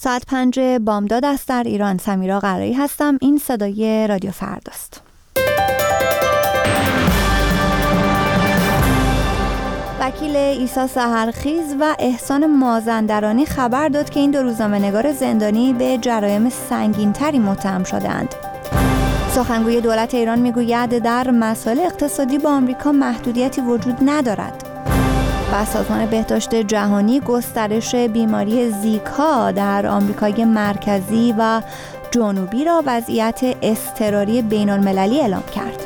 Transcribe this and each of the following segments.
ساعت 5 بامداد است در ایران. سمیرا قرایی هستم. این صدای رادیو فرداست. وکیل عیسی سحرخیز و احسان مازندرانی خبر داد که این دو روزنامه‌نگار زندانی به جرایم سنگین‌تری متهم شدند. سخنگوی دولت ایران میگوید در مسائل اقتصادی با آمریکا محدودیتی وجود ندارد. و سازمان بهداشت جهانی گسترش بیماری زیکا در آمریکای مرکزی و جنوبی را وضعیت اضطراری بین‌المللی اعلام کرد.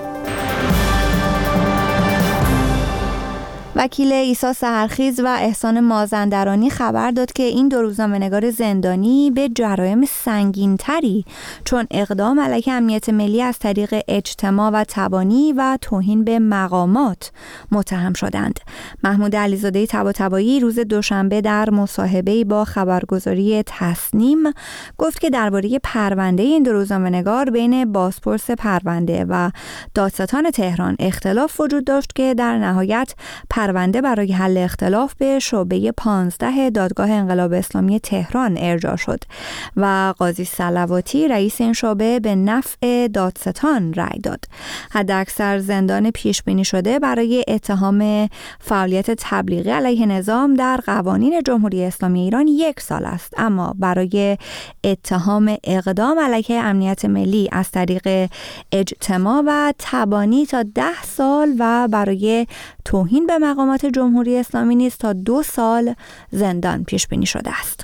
وکیل عیسی سحرخیز و احسان مازندرانی خبر داد که این دو روزنامه‌نگار زندانی به جرایم سنگین‌تری چون اقدام علیه امنیت ملی از طریق اجتماع و تبانی و توهین به مقامات متهم شدند. محمود علیزاده طباطبایی روز دوشنبه در مصاحبه‌ای با خبرگزاری تصنیم گفت که درباره پرونده این دو روزنامه‌نگار بین بازپرس پرونده و دادستان تهران اختلاف وجود داشت که در نهایت پرونده برای حل اختلاف به شعبه 15 دادگاه انقلاب اسلامی تهران ارجاع شد و قاضی صلواتی رئیس این شعبه به نفع دادستان رأی داد. حداکثر زندان پیش بینی شده برای اتهام فعالیت تبلیغی علیه نظام در قوانین جمهوری اسلامی ایران 1 سال است، اما برای اتهام اقدام علیه امنیت ملی از طریق اجتماع و تبانی تا 10 سال و برای توهین به مقامات جمهوری اسلامی نیز تا 2 سال زندان پیش بینی شده است.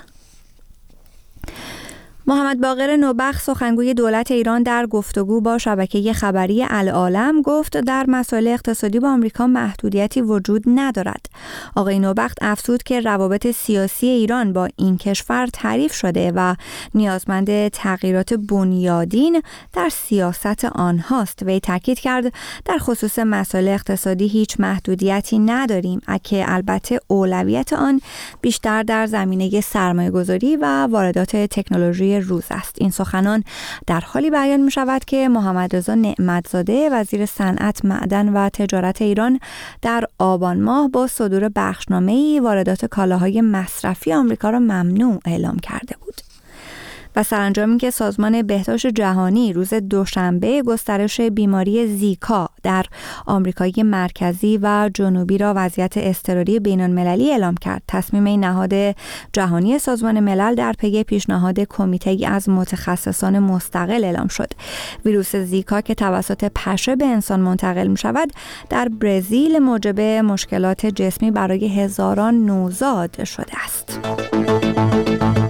محمد باقر نوبخت سخنگوی دولت ایران در گفتگو با شبکه خبری العالم گفت در مسائل اقتصادی با آمریکا محدودیتی وجود ندارد. آقای نوبخت افزود که روابط سیاسی ایران با این کشور تعریف شده و نیازمند تغییرات بنیادین در سیاست آنهاست. وی تاکید کرد در خصوص مسائل اقتصادی هیچ محدودیتی نداریم، که البته اولویت آن بیشتر در زمینه سرمایه‌گذاری و واردات تکنولوژی روز است. این سخنان در حالی بیان می شود که محمد رضا نعمتزاده وزیر صنعت، معدن و تجارت ایران در آبان ماه با صدور بخشنامه‌ای واردات کالاهای مصرفی آمریکا را ممنوع اعلام کرده بود. و سرانجامی که سازمان بهداشت جهانی روز دوشنبه گسترش بیماری زیکا در آمریکای مرکزی و جنوبی را وضعیت اضطراری بین‌المللی اعلام کرد. تصمیم این نهاد جهانی سازمان ملل در پی پیشنهاد کمیته‌ای از متخصصان مستقل اعلام شد. ویروس زیکا که توسط پشه به انسان منتقل می شود در برزیل موجب مشکلات جسمی برای هزاران نوزاد شده است.